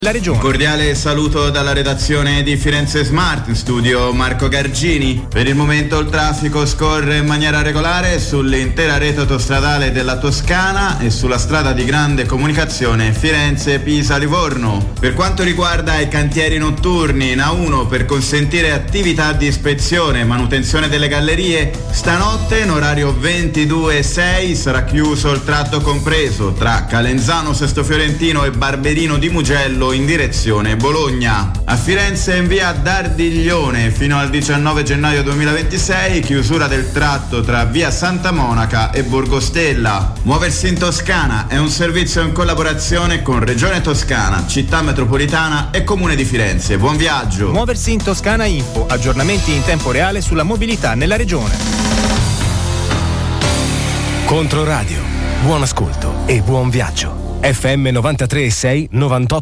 La regione. Un cordiale saluto dalla redazione di Firenze Smart, in studio Marco Gargini. Per il momento il traffico scorre in maniera regolare sull'intera rete autostradale della Toscana e sulla strada di grande comunicazione Firenze-Pisa-Livorno. Per quanto riguarda i cantieri notturni in A1 per consentire attività di ispezione e manutenzione delle gallerie, stanotte in orario 22:06 sarà chiuso il tratto compreso tra Calenzano Sesto Fiorentino e Barberino di Mugello in direzione Bologna. A Firenze in via Dardiglione fino al 19 gennaio 2026 chiusura del tratto tra via Santa Monaca e Borgostella. Muoversi in Toscana è un servizio in collaborazione con Regione Toscana, Città Metropolitana e Comune di Firenze. Buon viaggio. Muoversi in Toscana Info, aggiornamenti in tempo reale sulla mobilità nella regione. Controradio, buon ascolto e buon viaggio. FM 93.6 98.9.